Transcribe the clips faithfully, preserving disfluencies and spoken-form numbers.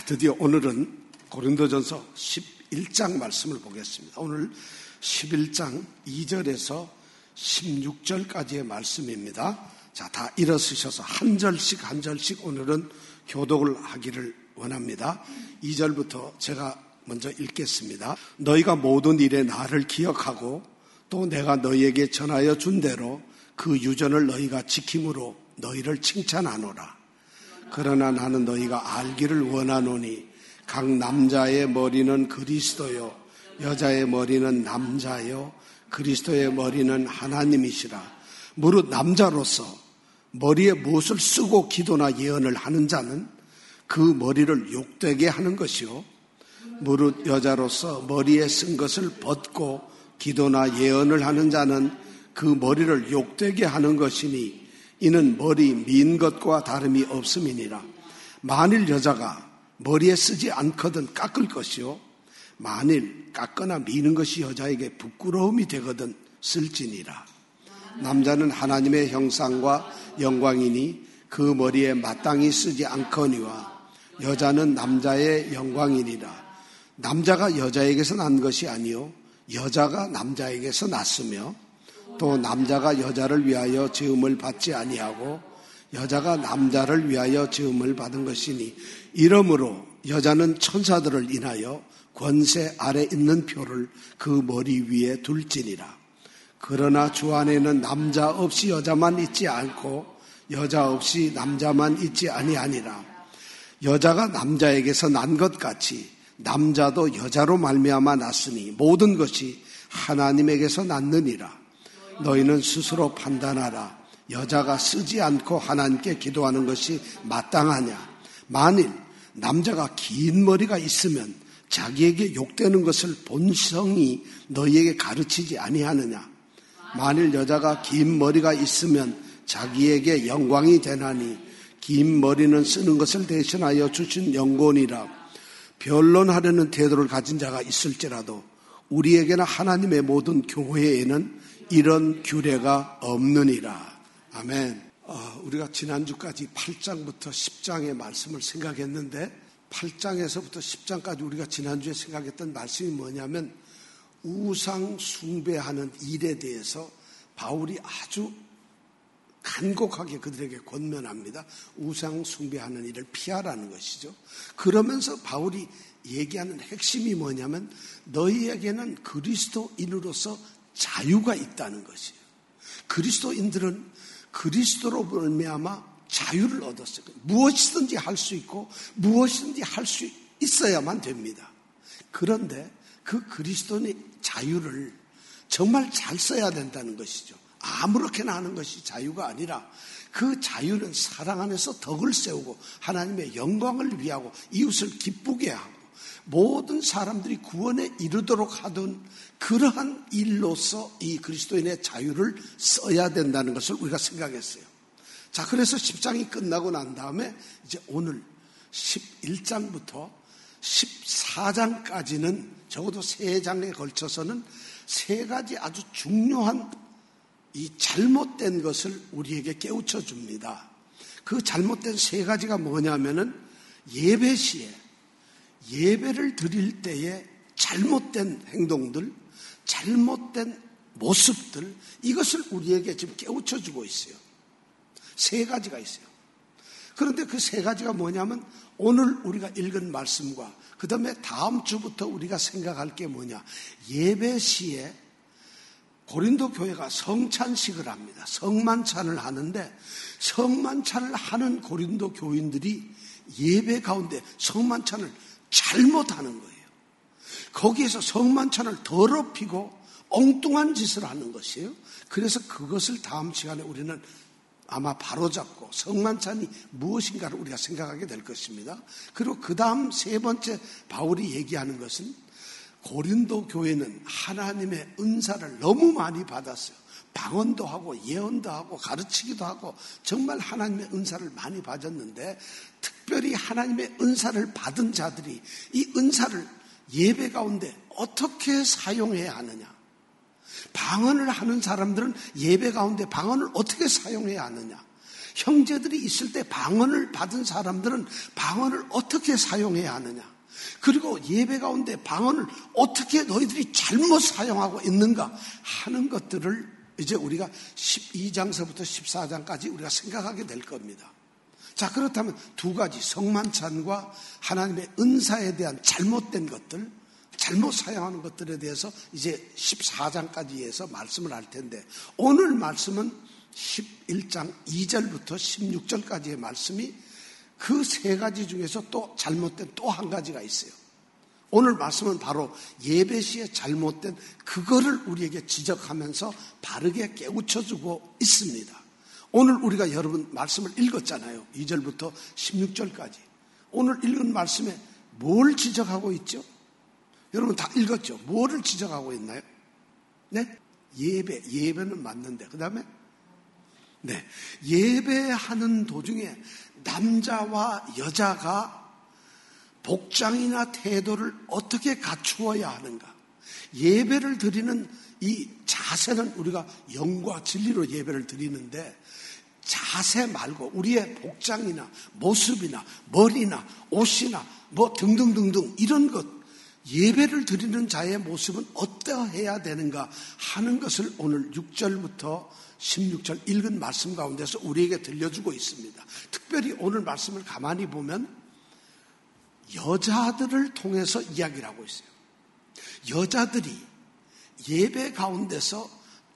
드디어 오늘은 고린도전서 십일 장 말씀을 보겠습니다. 오늘 십일 장 이 절에서 십육 절까지의 말씀입니다. 자, 다 일어서셔서 한 절씩 한 절씩 오늘은 교독을 하기를 원합니다. 이 절부터 제가 먼저 읽겠습니다. 너희가 모든 일에 나를 기억하고 또 내가 너희에게 전하여 준 대로 그 유전을 너희가 지킴으로 너희를 칭찬하노라. 그러나 나는 너희가 알기를 원하노니 각 남자의 머리는 그리스도요 여자의 머리는 남자요 그리스도의 머리는 하나님이시라. 무릇 남자로서 머리에 무엇을 쓰고 기도나 예언을 하는 자는 그 머리를 욕되게 하는 것이요 무릇 여자로서 머리에 쓴 것을 벗고 기도나 예언을 하는 자는 그 머리를 욕되게 하는 것이니 이는 머리 민 것과 다름이 없음이니라. 만일 여자가 머리에 쓰지 않거든 깎을 것이요 만일 깎거나 미는 것이 여자에게 부끄러움이 되거든 쓸지니라. 남자는 하나님의 형상과 영광이니 그 머리에 마땅히 쓰지 않거니와 여자는 남자의 영광이니라. 남자가 여자에게서 난 것이 아니요 여자가 남자에게서 났으며 또 남자가 여자를 위하여 지음을 받지 아니하고 여자가 남자를 위하여 지음을 받은 것이니 이러므로 여자는 천사들을 인하여 권세 아래 있는 표를 그 머리 위에 둘지니라. 그러나 주 안에는 남자 없이 여자만 있지 않고 여자 없이 남자만 있지 아니하니라. 여자가 남자에게서 난 것 같이 남자도 여자로 말미암아 났으니 모든 것이 하나님에게서 났느니라. 너희는 스스로 판단하라. 여자가 쓰지 않고 하나님께 기도하는 것이 마땅하냐. 만일 남자가 긴 머리가 있으면 자기에게 욕되는 것을 본성이 너희에게 가르치지 아니하느냐. 만일 여자가 긴 머리가 있으면 자기에게 영광이 되나니 긴 머리는 쓰는 것을 대신하여 주신 영권이라. 변론하려는 태도를 가진 자가 있을지라도 우리에게나 하나님의 모든 교회에는 이런 규례가 없느니라. 아멘. 어, 우리가 지난주까지 팔 장부터 십 장의 말씀을 생각했는데 팔 장에서부터 십 장까지 우리가 지난주에 생각했던 말씀이 뭐냐면 우상 숭배하는 일에 대해서 바울이 아주 간곡하게 그들에게 권면합니다. 우상 숭배하는 일을 피하라는 것이죠. 그러면서 바울이 얘기하는 핵심이 뭐냐면 너희에게는 그리스도인으로서 자유가 있다는 것이에요. 그리스도인들은 그리스도로 말미암아 자유를 얻었어요. 무엇이든지 할 수 있고 무엇이든지 할 수 있어야만 됩니다. 그런데 그 그리스도의 자유를 정말 잘 써야 된다는 것이죠. 아무렇게나 하는 것이 자유가 아니라 그 자유는 사랑 안에서 덕을 세우고 하나님의 영광을 위하고 이웃을 기쁘게 하고 모든 사람들이 구원에 이르도록 하던 그러한 일로서 이 그리스도인의 자유를 써야 된다는 것을 우리가 생각했어요. 자, 그래서 십 장이 끝나고 난 다음에 이제 오늘 십일 장부터 십사 장까지는 적어도 세 장에 걸쳐서는 세 가지 아주 중요한 이 잘못된 것을 우리에게 깨우쳐 줍니다. 그 잘못된 세 가지가 뭐냐면은 예배 시에 예배를 드릴 때에 잘못된 행동들, 잘못된 모습들, 이것을 우리에게 지금 깨우쳐 주고 있어요. 세 가지가 있어요. 그런데 그 세 가지가 뭐냐면 오늘 우리가 읽은 말씀과 그 다음에 다음 주부터 우리가 생각할 게 뭐냐. 예배 시에 고린도 교회가 성찬식을 합니다. 성만찬을 하는데 성만찬을 하는 고린도 교인들이 예배 가운데 성만찬을 잘못하는 거예요. 거기에서 성만찬을 더럽히고 엉뚱한 짓을 하는 것이에요. 그래서 그것을 다음 시간에 우리는 아마 바로잡고 성만찬이 무엇인가를 우리가 생각하게 될 것입니다. 그리고 그 다음 세 번째 바울이 얘기하는 것은 고린도 교회는 하나님의 은사를 너무 많이 받았어요. 방언도 하고 예언도 하고 가르치기도 하고 정말 하나님의 은사를 많이 받았는데 특별히 하나님의 은사를 받은 자들이 이 은사를 예배 가운데 어떻게 사용해야 하느냐. 방언을 하는 사람들은 예배 가운데 방언을 어떻게 사용해야 하느냐. 형제들이 있을 때 방언을 받은 사람들은 방언을 어떻게 사용해야 하느냐, 그리고 예배 가운데 방언을 어떻게 너희들이 잘못 사용하고 있는가 하는 것들을 이제 우리가 십이 장서부터 십사 장까지 우리가 생각하게 될 겁니다. 자, 그렇다면 두 가지, 성만찬과 하나님의 은사에 대한 잘못된 것들, 잘못 사용하는 것들에 대해서 이제 십사 장까지 해서 말씀을 할 텐데, 오늘 말씀은 십일 장 이 절부터 십육 절까지의 말씀이 그 세 가지 중에서 또 잘못된 또 한 가지가 있어요. 오늘 말씀은 바로 예배 시에 잘못된 그거를 우리에게 지적하면서 바르게 깨우쳐주고 있습니다. 오늘 우리가 여러분 말씀을 읽었잖아요. 이 절부터 십육 절까지. 오늘 읽은 말씀에 뭘 지적하고 있죠? 여러분 다 읽었죠? 뭐를 지적하고 있나요? 네? 예배, 예배는 맞는데 그 다음에 네, 예배하는 도중에 남자와 여자가 복장이나 태도를 어떻게 갖추어야 하는가, 예배를 드리는 이 자세는 우리가 영과 진리로 예배를 드리는데 자세 말고 우리의 복장이나 모습이나 머리나 옷이나 뭐 등등등등 이런 것, 예배를 드리는 자의 모습은 어떠해야 되는가 하는 것을 오늘 육 절부터 십육 절 읽은 말씀 가운데서 우리에게 들려주고 있습니다. 특별히 오늘 말씀을 가만히 보면 여자들을 통해서 이야기를 하고 있어요. 여자들이 예배 가운데서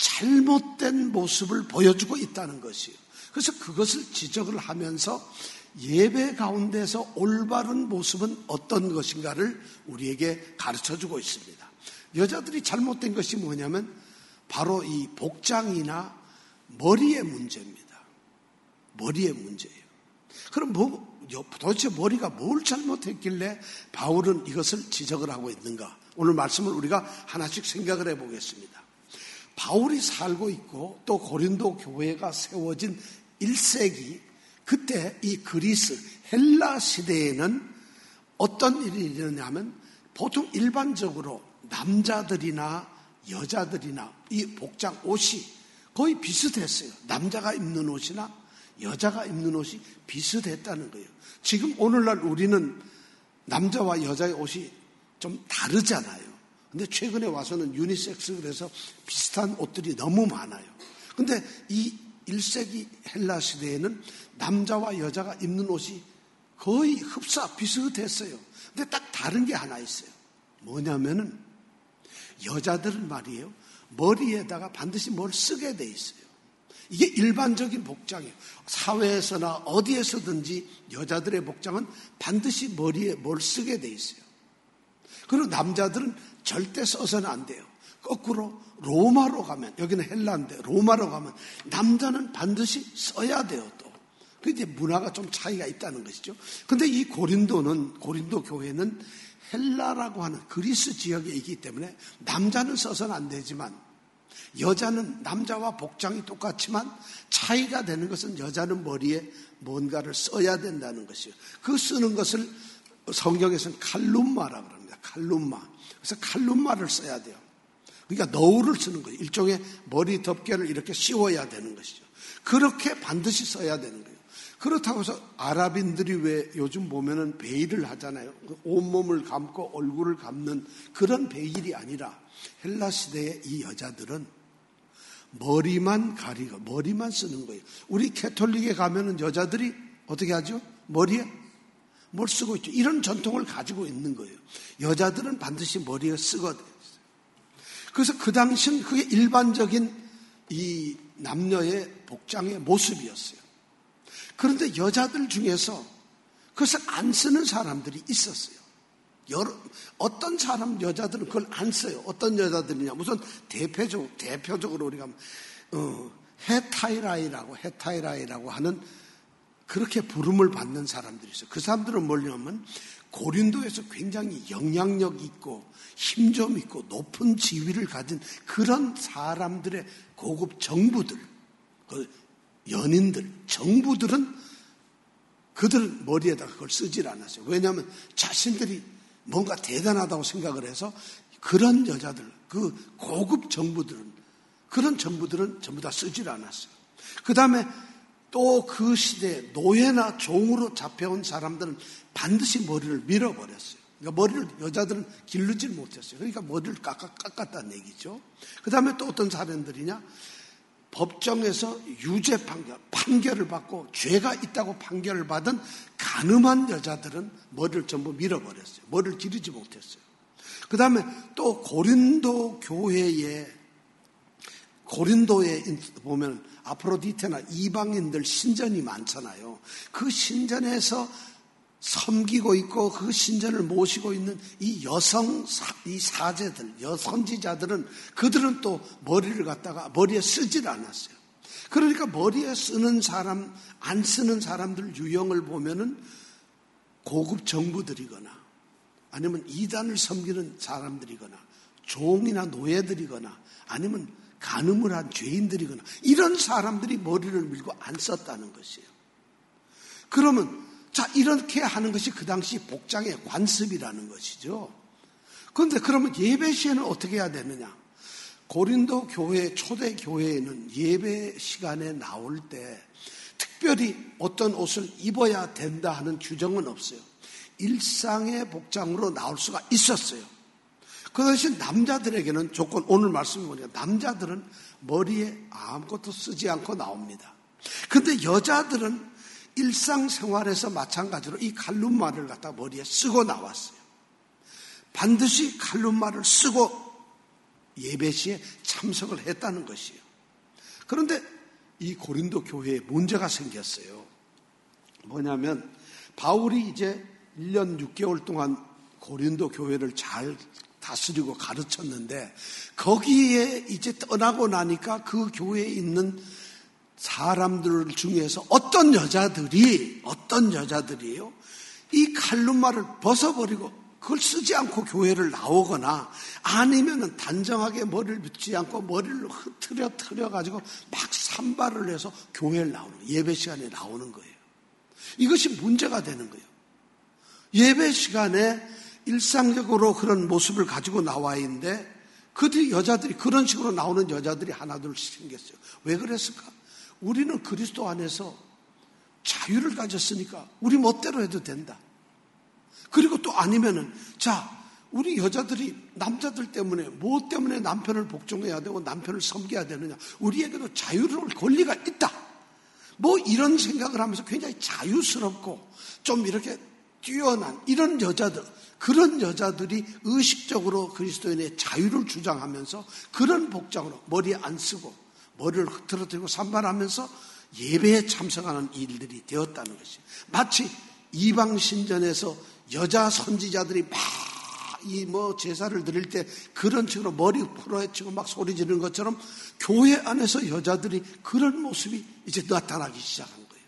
잘못된 모습을 보여주고 있다는 것이에요. 그래서 그것을 지적을 하면서 예배 가운데서 올바른 모습은 어떤 것인가를 우리에게 가르쳐주고 있습니다. 여자들이 잘못된 것이 뭐냐면 바로 이 복장이나 머리의 문제입니다. 머리의 문제예요. 그럼 뭐, 도대체 머리가 뭘 잘못했길래 바울은 이것을 지적을 하고 있는가? 오늘 말씀을 우리가 하나씩 생각을 해보겠습니다. 바울이 살고 있고 또 고린도 교회가 세워진 일 세기, 그때 이 그리스, 헬라 시대에는 어떤 일이 일어나냐면 보통 일반적으로 남자들이나 여자들이나 이 복장 옷이 거의 비슷했어요. 남자가 입는 옷이나 여자가 입는 옷이 비슷했다는 거예요. 지금 오늘날 우리는 남자와 여자의 옷이 좀 다르잖아요. 근데 최근에 와서는 유니섹스 그래서 비슷한 옷들이 너무 많아요. 근데 이 일 세기 헬라 시대에는 남자와 여자가 입는 옷이 거의 흡사 비슷했어요. 근데 딱 다른 게 하나 있어요. 뭐냐면은 여자들은 말이에요, 머리에다가 반드시 뭘 쓰게 돼 있어요. 이게 일반적인 복장이에요. 사회에서나 어디에서든지 여자들의 복장은 반드시 머리에 뭘 쓰게 돼 있어요. 그리고 남자들은 절대 써서는 안 돼요. 거꾸로 로마로 가면, 여기는 헬라인데 로마로 가면 남자는 반드시 써야 돼요. 또 그 이제 문화가 좀 차이가 있다는 것이죠. 근데 이 고린도는, 고린도 교회는 헬라라고 하는 그리스 지역에 있기 때문에 남자는 써서는 안 되지만 여자는, 남자와 복장이 똑같지만 차이가 되는 것은 여자는 머리에 뭔가를 써야 된다는 것이에요. 그 쓰는 것을 성경에서는 칼룸마라고 합니다. 칼룸마. 그래서 칼룸마를 써야 돼요. 그러니까 너울을 쓰는 거예요. 일종의 머리 덮개를 이렇게 씌워야 되는 것이죠. 그렇게 반드시 써야 되는 거예요. 그렇다고 해서 아랍인들이 왜 요즘 보면은 베일을 하잖아요. 온몸을 감고 얼굴을 감는 그런 베일이 아니라 헬라 시대의 이 여자들은 머리만 가리고 머리만 쓰는 거예요. 우리 캐톨릭에 가면은 여자들이 어떻게 하죠? 머리에 뭘 쓰고 있죠. 이런 전통을 가지고 있는 거예요. 여자들은 반드시 머리에 쓰거든요. 그래서 그 당시는 그게 일반적인 이 남녀의 복장의 모습이었어요. 그런데 여자들 중에서 그것을 안 쓰는 사람들이 있었어요. 여러, 어떤 사람, 여자들은 그걸 안 써요. 어떤 여자들이냐. 우선 대표적, 대표적으로 우리가, 어, 헤타이라이라고, 헤타이라이라고 하는 그렇게 부름을 받는 사람들이 있어요. 그 사람들은 뭐냐면 고린도에서 굉장히 영향력 있고 힘 좀 있고 높은 지위를 가진 그런 사람들의 고급 정부들, 그 연인들, 정부들은 그들은 머리에다 그걸 쓰질 않았어요. 왜냐하면 자신들이 뭔가 대단하다고 생각을 해서 그런 여자들, 그 고급 정부들은, 그런 정부들은 전부 다 쓰질 않았어요. 그 다음에 또 그 시대에 노예나 종으로 잡혀온 사람들은 반드시 머리를 밀어버렸어요. 그러니까 머리를 여자들은 기르질 못했어요. 그러니까 머리를 깎아, 깎았다는 얘기죠. 그 다음에 또 어떤 사람들이냐? 법정에서 유죄 판결, 판결을 받고 죄가 있다고 판결을 받은 간음한 여자들은 머리를 전부 밀어버렸어요. 머리를 기르지 못했어요. 그 다음에 또 고린도 교회에, 고린도에 보면 아프로디테나 이방인들 신전이 많잖아요. 그 신전에서 섬기고 있고 그 신전을 모시고 있는 이 여성, 이 사제들, 여선지자들은 그들은 또 머리를 갖다가 머리에 쓰질 않았어요. 그러니까 머리에 쓰는 사람, 안 쓰는 사람들 유형을 보면은 고급 정부들이거나 아니면 이단을 섬기는 사람들이거나 종이나 노예들이거나 아니면 간음을 한 죄인들이거나 이런 사람들이 머리를 밀고 안 썼다는 것이에요. 그러면 자, 이렇게 하는 것이 그 당시 복장의 관습이라는 것이죠. 그런데 그러면 예배 시에는 어떻게 해야 되느냐? 고린도 교회, 초대 교회에는 예배 시간에 나올 때 특별히 어떤 옷을 입어야 된다 하는 규정은 없어요. 일상의 복장으로 나올 수가 있었어요. 그 대신 남자들에게는 조건, 오늘 말씀을 보니까 남자들은 머리에 아무것도 쓰지 않고 나옵니다. 그런데 여자들은 일상생활에서 마찬가지로 이 칼룸마를 갖다 머리에 쓰고 나왔어요. 반드시 칼룸마를 쓰고 예배 시에 참석을 했다는 것이에요. 그런데 이 고린도 교회에 문제가 생겼어요. 뭐냐면 바울이 이제 일 년 육 개월 동안 고린도 교회를 잘 다스리고 가르쳤는데 거기에 이제 떠나고 나니까 그 교회에 있는 사람들 중에서 어떤 여자들이 어떤 여자들이에요? 이 칼룸마를 벗어버리고 그걸 쓰지 않고 교회를 나오거나 아니면은 단정하게 머리를 묻지 않고 머리를 흐트려 트려 가지고 막 산발을 해서 교회를 나오는 예배 시간에 나오는 거예요. 이것이 문제가 되는 거예요. 예배 시간에 일상적으로 그런 모습을 가지고 나와 있는데 그들이 여자들이 그런 식으로 나오는 여자들이 하나둘씩 생겼어요. 왜 그랬을까? 우리는 그리스도 안에서 자유를 가졌으니까 우리 멋대로 해도 된다. 그리고 또 아니면은 자 우리 여자들이 남자들 때문에 뭐 때문에 남편을 복종해야 되고 남편을 섬겨야 되느냐. 우리에게도 자유로울 권리가 있다. 뭐 이런 생각을 하면서 굉장히 자유스럽고 좀 이렇게 뛰어난 이런 여자들, 그런 여자들이 의식적으로 그리스도인의 자유를 주장하면서 그런 복장으로 머리에 안 쓰고 머리를 흐트러뜨리고 산발하면서 예배에 참석하는 일들이 되었다는 것이에요. 마치 이방 신전에서 여자 선지자들이 막 이 뭐 제사를 드릴 때 그런 식으로 머리 풀어헤치고 막 소리 지르는 것처럼 교회 안에서 여자들이 그런 모습이 이제 나타나기 시작한 거예요.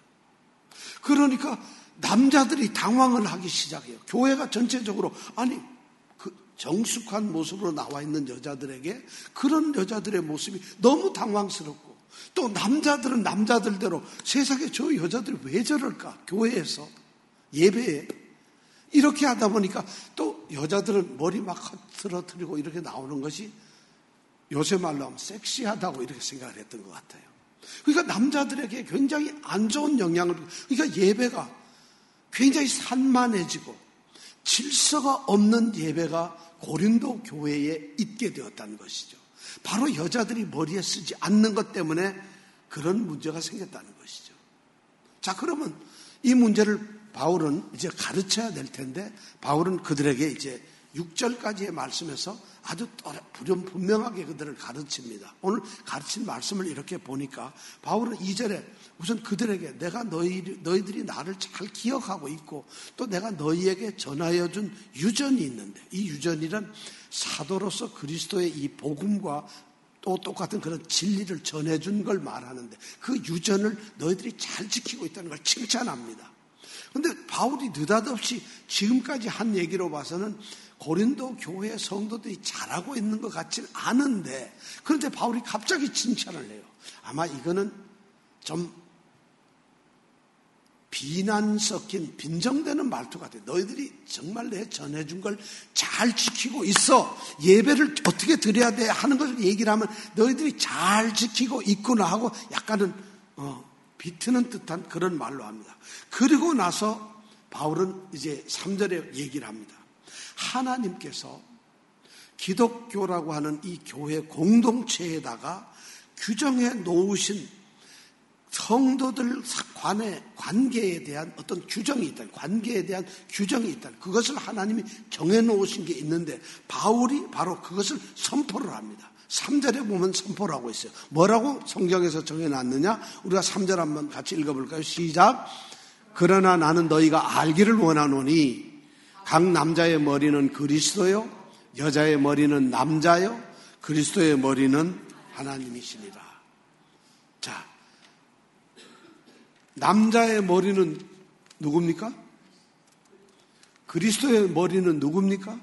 그러니까 남자들이 당황을 하기 시작해요. 교회가 전체적으로 아니 그 정숙한 모습으로 나와 있는 여자들에게 그런 여자들의 모습이 너무 당황스럽고 또 남자들은 남자들대로 세상에 저 여자들이 왜 저럴까? 교회에서 예배에 이렇게 하다 보니까 또 여자들은 머리 막 흐트러뜨리고 이렇게 나오는 것이 요새 말로 하면 섹시하다고 이렇게 생각을 했던 것 같아요. 그러니까 남자들에게 굉장히 안 좋은 영향을, 그러니까 예배가 굉장히 산만해지고 질서가 없는 예배가 고린도 교회에 있게 되었다는 것이죠. 바로 여자들이 머리에 쓰지 않는 것 때문에 그런 문제가 생겼다는 것이죠. 자, 그러면 이 문제를 바울은 이제 가르쳐야 될 텐데 바울은 그들에게 이제 육 절까지의 말씀에서 아주 분명하게 그들을 가르칩니다. 오늘 가르친 말씀을 이렇게 보니까 바울은 이 절에 우선 그들에게 내가 너희, 너희들이 나를 잘 기억하고 있고 또 내가 너희에게 전하여 준 유전이 있는데 이 유전이란 사도로서 그리스도의 이 복음과 또 똑같은 그런 진리를 전해준 걸 말하는데 그 유전을 너희들이 잘 지키고 있다는 걸 칭찬합니다. 그런데 바울이 느닷없이 지금까지 한 얘기로 봐서는 고린도 교회 성도들이 잘하고 있는 것 같지는 않은데 그런데 바울이 갑자기 칭찬을 해요. 아마 이거는 좀 비난 섞인 빈정되는 말투 같아요. 너희들이 정말 내 전해준 걸 잘 지키고 있어. 예배를 어떻게 드려야 돼 하는 것을 얘기를 하면 너희들이 잘 지키고 있구나 하고 약간은 어, 비트는 듯한 그런 말로 합니다. 그리고 나서 바울은 이제 삼 절에 얘기를 합니다. 하나님께서 기독교라고 하는 이 교회 공동체에다가 규정해 놓으신 성도들 간의 관계에 대한 어떤 규정이 있다. 관계에 대한 규정이 있다. 그것을 하나님이 정해 놓으신 게 있는데 바울이 바로 그것을 선포를 합니다. 삼 절에 보면 선포를 하고 있어요. 뭐라고 성경에서 정해 놨느냐? 우리가 삼 절 한번 같이 읽어볼까요? 시작. 그러나 나는 너희가 알기를 원하노니 각 남자의 머리는 그리스도요, 여자의 머리는 남자요, 그리스도의 머리는 하나님이시니라. 자, 남자의 머리는 누굽니까? 그리스도의 머리는 누굽니까?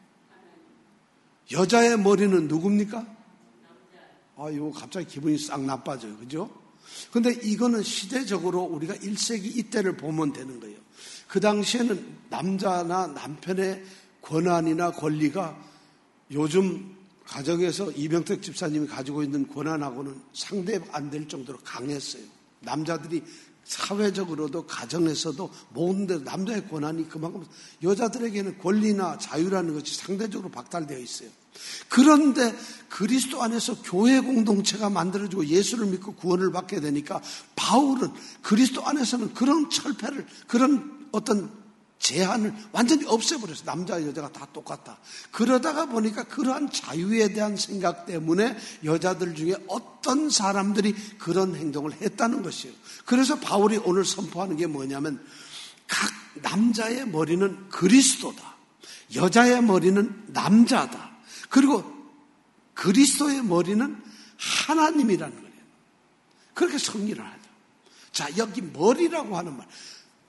여자의 머리는 누굽니까? 아, 이거 갑자기 기분이 싹 나빠져요. 그죠? 근데 이거는 시대적으로 우리가 일 세기 이때를 보면 되는 거예요. 그 당시에는 남자나 남편의 권한이나 권리가 요즘 가정에서 이병택 집사님이 가지고 있는 권한하고는 상대 안 될 정도로 강했어요. 남자들이 사회적으로도 가정에서도 모든 데 남자의 권한이 그만큼 여자들에게는 권리나 자유라는 것이 상대적으로 박탈되어 있어요. 그런데 그리스도 안에서 교회 공동체가 만들어지고 예수를 믿고 구원을 받게 되니까 바울은 그리스도 안에서는 그런 철폐를, 그런 어떤 제한을 완전히 없애버렸어요. 남자 여자가 다 똑같다. 그러다가 보니까 그러한 자유에 대한 생각 때문에 여자들 중에 어떤 사람들이 그런 행동을 했다는 것이에요. 그래서 바울이 오늘 선포하는 게 뭐냐면 각 남자의 머리는 그리스도다. 여자의 머리는 남자다. 그리고 그리스도의 머리는 하나님이라는 거예요. 그렇게 정리를 하죠. 자, 여기 머리라고 하는 말.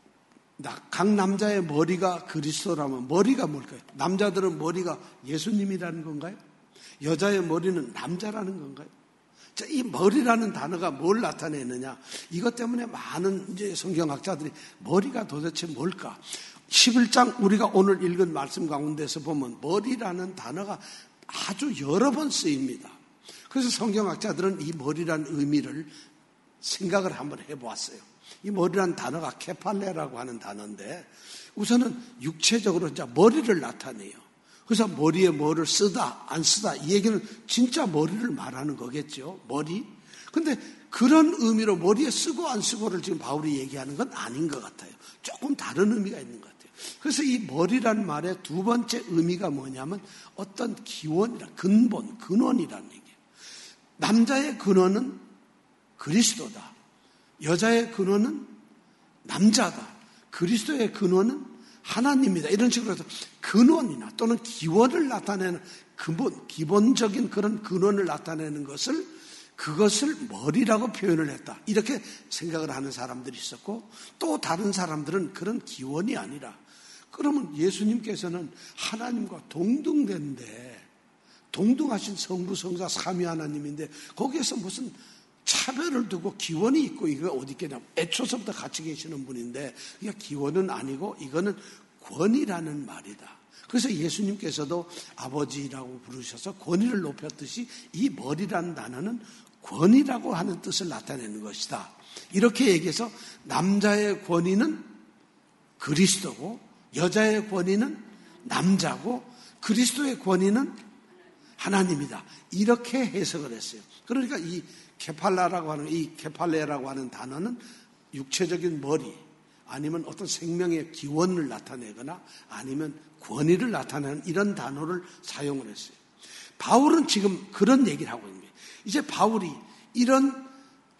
각 남자의 머리가 그리스도라면 머리가 뭘까요? 남자들은 머리가 예수님이라는 건가요? 여자의 머리는 남자라는 건가요? 자, 이 머리라는 단어가 뭘 나타내느냐? 이것 때문에 많은 이제 성경학자들이 머리가 도대체 뭘까? 십일 장 우리가 오늘 읽은 말씀 가운데서 보면 머리라는 단어가 아주 여러 번 쓰입니다. 그래서 성경학자들은 이 머리라는 의미를 생각을 한번 해보았어요. 이 머리라는 단어가 케팔레라고 하는 단어인데 우선은 육체적으로 이제 머리를 나타내요. 그래서 머리에 뭐를 쓰다 안 쓰다 이 얘기는 진짜 머리를 말하는 거겠죠. 머리. 근데 그런 의미로 머리에 쓰고 안 쓰고를 지금 바울이 얘기하는 건 아닌 것 같아요. 조금 다른 의미가 있는 것 같아요. 그래서 이 머리란 말의 두 번째 의미가 뭐냐면 어떤 기원이라 근본, 근원이라는 얘기예요. 남자의 근원은 그리스도다. 여자의 근원은 남자다. 그리스도의 근원은 하나님이다. 이런 식으로 해서 근원이나 또는 기원을 나타내는 근본, 기본적인 그런 근원을 나타내는 것을 그것을 머리라고 표현을 했다. 이렇게 생각을 하는 사람들이 있었고 또 다른 사람들은 그런 기원이 아니라 그러면 예수님께서는 하나님과 동등된데 동등하신 성부, 성자, 삼위 하나님인데 거기에서 무슨 차별을 두고 기원이 있고 이거 어디 있겠냐. 애초서부터 같이 계시는 분인데 이게 기원은 아니고 이거는 권위라는 말이다. 그래서 예수님께서도 아버지라고 부르셔서 권위를 높였듯이 이 머리라는 단어는 권위라고 하는 뜻을 나타내는 것이다. 이렇게 얘기해서 남자의 권위는 그리스도고 여자의 권위는 남자고 그리스도의 권위는 하나님이다. 이렇게 해석을 했어요. 그러니까 이 케팔라라고 하는 이 케팔레라고 하는 단어는 육체적인 머리 아니면 어떤 생명의 기원을 나타내거나 아니면 권위를 나타내는 이런 단어를 사용을 했어요. 바울은 지금 그런 얘기를 하고 있는 거예요. 이제 바울이 이런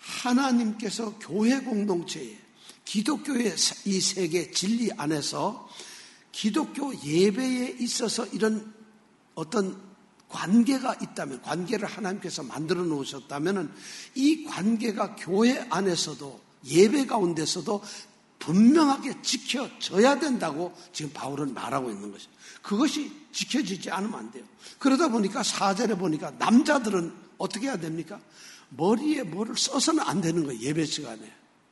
하나님께서 교회 공동체에 기독교의 이 세계 진리 안에서 기독교 예배에 있어서 이런 어떤 관계가 있다면, 관계를 하나님께서 만들어 놓으셨다면 이 관계가 교회 안에서도 예배 가운데서도 분명하게 지켜져야 된다고 지금 바울은 말하고 있는 것이죠. 그것이 지켜지지 않으면 안 돼요. 그러다 보니까 사 절에 보니까 남자들은 어떻게 해야 됩니까? 머리에 뭐를 써서는 안 되는 거예요. 예배 시간에.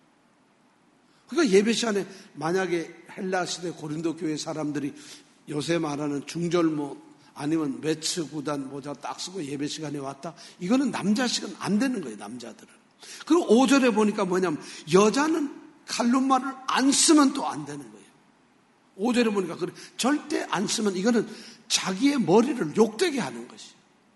그러니까 예배 시간에 만약에 헬라 시대 고린도 교회 사람들이 요새 말하는 중절모 아니면 매츠 구단 모자 딱 쓰고 예배 시간에 왔다. 이거는 남자 시간 안 되는 거예요. 남자들은. 그리고 오 절에 보니까 뭐냐면 여자는 칼룸말을 안 쓰면 또 안 되는 거예요. 오 절에 보니까 그래, 절대 안 쓰면 이거는 자기의 머리를 욕되게 하는 것이.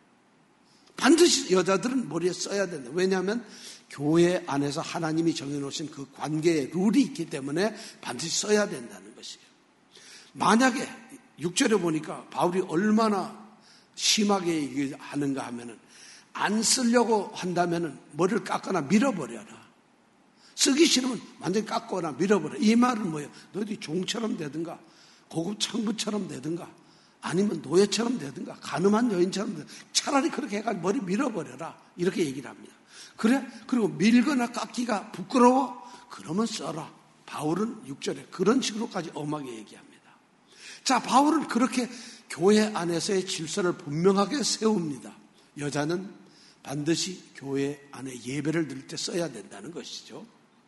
반드시 여자들은 머리에 써야 된다. 왜냐하면 교회 안에서 하나님이 정해놓으신 그 관계의 룰이 있기 때문에 반드시 써야 된다는 것이에요. 만약에 육 절에 보니까 바울이 얼마나 심하게 얘기하는가 하면은 안 쓰려고 한다면은 머리를 깎거나 밀어버려라. 쓰기 싫으면 완전히 깎거나 밀어버려. 이 말은 뭐예요? 너희들이 종처럼 되든가 고급 창부처럼 되든가 아니면 노예처럼 되든가 가늠한 여인처럼 되든가 차라리 그렇게 해가지고 머리 밀어버려라. 이렇게 얘기를 합니다. 그래? 그리고 밀거나 깎기가 부끄러워? 그러면 써라. 바울은 육 절에 그런 식으로까지 엄하게 얘기합니다. 자, 바울은 그렇게 교회 안에서의 질서를 분명하게 세웁니다. 여자는 반드시 교회 안에 예배를 드릴 때 써야 된다는 것이죠.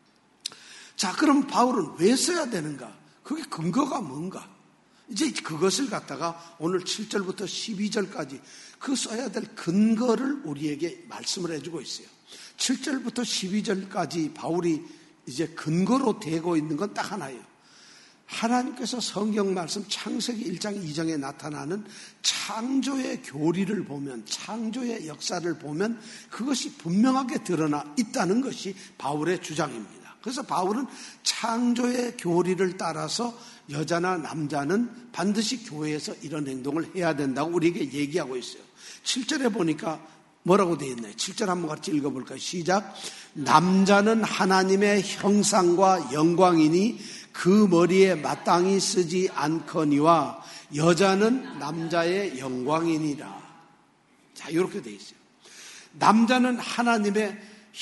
자, 그럼 바울은 왜 써야 되는가? 그게 근거가 뭔가? 이제 그것을 갖다가 오늘 칠 절부터 십이 절까지 그 써야 될 근거를 우리에게 말씀을 해주고 있어요. 칠 절부터 십이 절까지 바울이 이제 근거로 대고 있는 건 딱 하나예요. 하나님께서 성경 말씀 창세기 일 장 이 장에 나타나는 창조의 교리를 보면, 창조의 역사를 보면 그것이 분명하게 드러나 있다는 것이 바울의 주장입니다. 그래서 바울은 창조의 교리를 따라서 여자나 남자는 반드시 교회에서 이런 행동을 해야 된다고 우리에게 얘기하고 있어요. 칠 절에 보니까 뭐라고 되어 있나요? 칠 절 한번 같이 읽어볼까요? 시작. 남자는 하나님의 형상과 영광이니 그 머리에 마땅히 쓰지 않거니와 여자는 남자의 영광이니라. 자, 이렇게 되어 있어요. 남자는 하나님의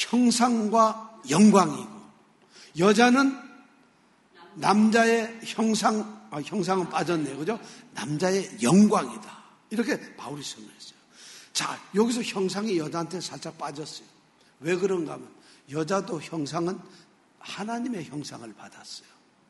형상과 영광이고 여자는 남자의 형상, 아, 형상은 빠졌네요. 그죠? 남자의 영광이다. 이렇게 바울이 설명했어요. 자, 여기서 형상이 여자한테 살짝 빠졌어요. 왜 그런가 하면 여자도 형상은 하나님의 형상을 받았어요.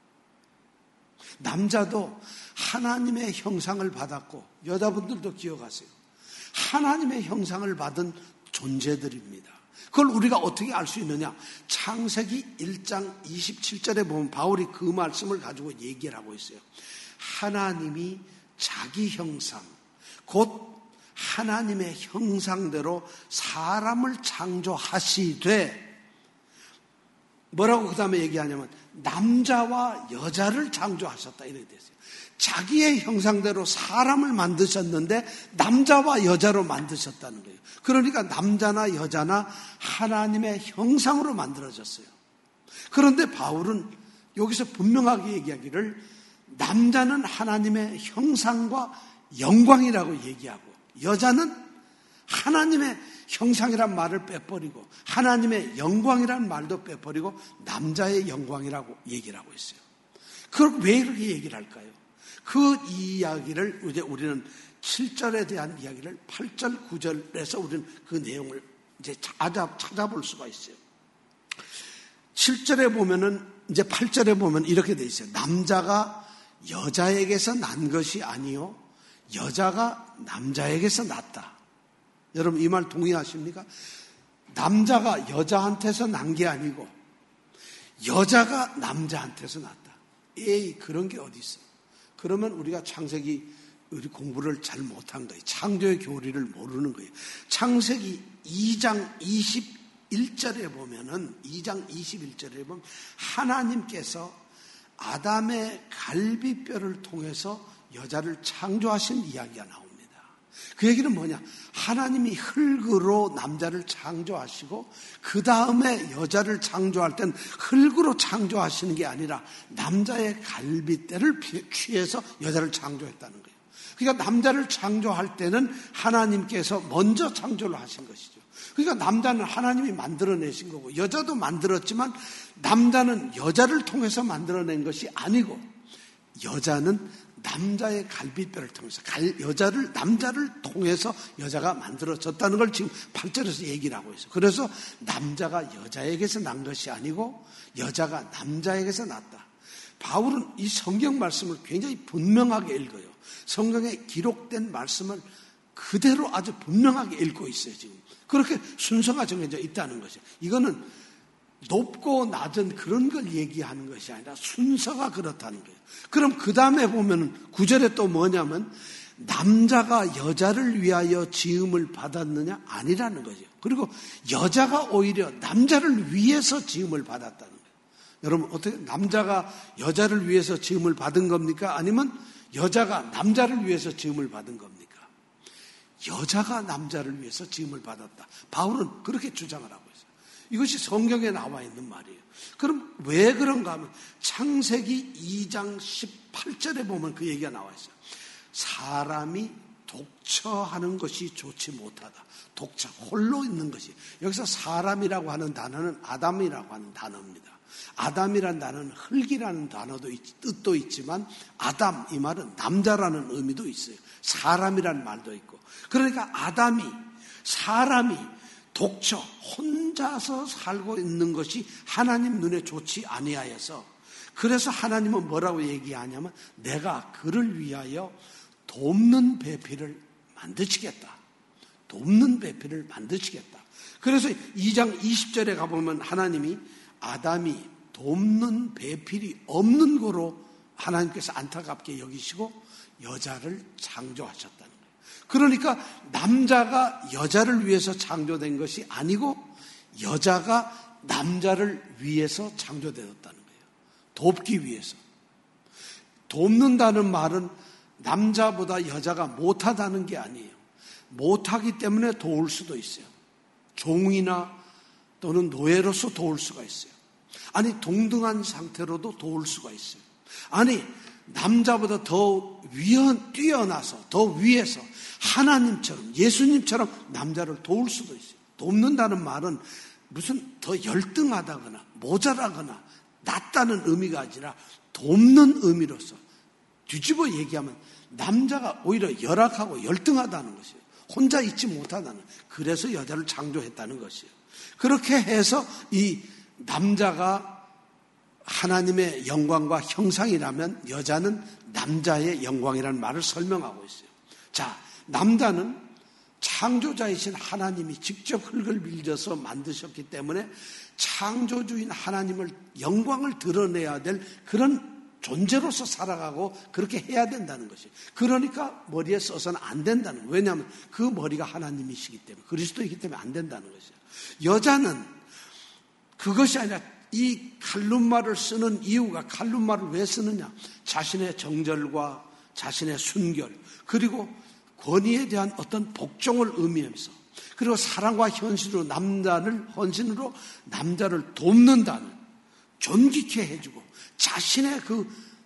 남자도 하나님의 형상을 받았고 여자분들도 기억하세요. 하나님의 형상을 받은 존재들입니다. 그걸 우리가 어떻게 알 수 있느냐? 창세기 일 장 이십칠 절에 보면 바울이 그 말씀을 가지고 얘기를 하고 있어요. 하나님이 자기 형상, 곧 하나님의 형상대로 사람을 창조하시되 뭐라고 그 다음에 얘기하냐면 남자와 여자를 창조하셨다 이렇게 됐어요. 자기의 형상대로 사람을 만드셨는데 남자와 여자로 만드셨다는 거예요. 그러니까 남자나 여자나 하나님의 형상으로 만들어졌어요. 그런데 바울은 여기서 분명하게 얘기하기를 남자는 하나님의 형상과 영광이라고 얘기하고 여자는 하나님의 형상이란 말을 빼버리고 하나님의 영광이란 말도 빼버리고 남자의 영광이라고 얘기를 하고 있어요. 그럼 왜 이렇게 얘기를 할까요? 그 이야기를 이제 우리는 칠 절에 대한 이야기를 팔 절, 구 절에서 우리는 그 내용을 이제 찾아, 찾아볼 수가 있어요. 칠 절에 보면은 이제 팔 절에 보면 이렇게 돼 있어요. 남자가 여자에게서 난 것이 아니요 여자가 남자에게서 났다. 여러분 이 말 동의하십니까? 남자가 여자한테서 난 게 아니고 여자가 남자한테서 났다. 에이 그런 게 어디 있어? 그러면 우리가 창세기 우리 공부를 잘 못한 거예요. 창조의 교리를 모르는 거예요. 창세기 이 장 이십일 절에 보면은 이 장 이십일 절에 보면 하나님께서 아담의 갈비뼈를 통해서 여자를 창조하신 이야기가 나옵니다. 그 얘기는 뭐냐? 하나님이 흙으로 남자를 창조하시고 그 다음에 여자를 창조할 땐 흙으로 창조하시는 게 아니라 남자의 갈비뼈를 취해서 여자를 창조했다는 거예요. 그러니까 남자를 창조할 때는 하나님께서 먼저 창조를 하신 것이죠. 그러니까 남자는 하나님이 만들어내신 거고 여자도 만들었지만 남자는 여자를 통해서 만들어낸 것이 아니고 여자는 남자의 갈비뼈를 통해서 여자를 남자를 통해서 여자가 만들어졌다는 걸 지금 팔 절에서 얘기를 하고 있어요. 그래서 남자가 여자에게서 난 것이 아니고 여자가 남자에게서 났다. 바울은 이 성경 말씀을 굉장히 분명하게 읽어요. 성경에 기록된 말씀을 그대로 아주 분명하게 읽고 있어요, 지금. 그렇게 순서가 정해져 있다는 것이에요. 이거는 높고 낮은 그런 걸 얘기하는 것이 아니라 순서가 그렇다는 거예요. 그럼 그 다음에 보면 구절에 또 뭐냐면 남자가 여자를 위하여 지음을 받았느냐? 아니라는 거죠. 그리고 여자가 오히려 남자를 위해서 지음을 받았다는 거예요. 여러분 어떻게 남자가 여자를 위해서 지음을 받은 겁니까? 아니면 여자가 남자를 위해서 지음을 받은 겁니까? 여자가 남자를 위해서 지음을 받았다. 바울은 그렇게 주장을 하고 있어요. 이것이 성경에 나와 있는 말이에요. 그럼 왜 그런가 하면 창세기 이 장 십팔 절에 보면 그 얘기가 나와 있어요. 사람이 독처하는 것이 좋지 못하다. 독처, 홀로 있는 것이. 여기서 사람이라고 하는 단어는 아담이라고 하는 단어입니다. 아담이라는 단어는 흙이라는 단어도 있, 뜻도 있지만 아담 이 말은 남자라는 의미도 있어요. 사람이라는 말도 있고. 그러니까 아담이 사람이 독처 혼자서 살고 있는 것이 하나님 눈에 좋지 아니하여서 그래서 하나님은 뭐라고 얘기하냐면 내가 그를 위하여 돕는 배필을 만드시겠다. 돕는 배필을 만드시겠다. 그래서 이 장 이십 절에 가보면 하나님이 아담이 돕는 배필이 없는 거로 하나님께서 안타깝게 여기시고 여자를 창조하셨다는 거예요. 그러니까 남자가 여자를 위해서 창조된 것이 아니고 여자가 남자를 위해서 창조되었다는 거예요. 돕기 위해서. 돕는다는 말은 남자보다 여자가 못하다는 게 아니에요. 못하기 때문에 도울 수도 있어요. 종이나 또는 노예로서 도울 수가 있어요. 아니 동등한 상태로도 도울 수가 있어요. 아니 남자보다 더 위험, 뛰어나서 더 위에서 하나님처럼 예수님처럼 남자를 도울 수도 있어요. 돕는다는 말은 무슨 더 열등하다거나 모자라거나 낫다는 의미가 아니라 돕는 의미로서 뒤집어 얘기하면 남자가 오히려 열악하고 열등하다는 것이에요. 혼자 있지 못하다는. 그래서 여자를 창조했다는 것이에요. 그렇게 해서 이 남자가 하나님의 영광과 형상이라면 여자는 남자의 영광이라는 말을 설명하고 있어요. 자, 남자는 창조자이신 하나님이 직접 흙을 빌려서 만드셨기 때문에 창조주인 하나님을 영광을 드러내야 될 그런 존재로서 살아가고 그렇게 해야 된다는 것이에요. 그러니까 머리에 써서는 안 된다는 거예요. 왜냐하면 그 머리가 하나님이시기 때문에 그리스도이기 때문에 안 된다는 것이에요. 여자는 그것이 아니라 이 칼룸마를 쓰는 이유가 칼룸마를 왜 쓰느냐? 자신의 정절과 자신의 순결 그리고 권위에 대한 어떤 복종을 의미하면서 그리고 사랑과 헌신으로 남자를 헌신으로 남자를 돕는다는 존귀케 해주고 자신의 그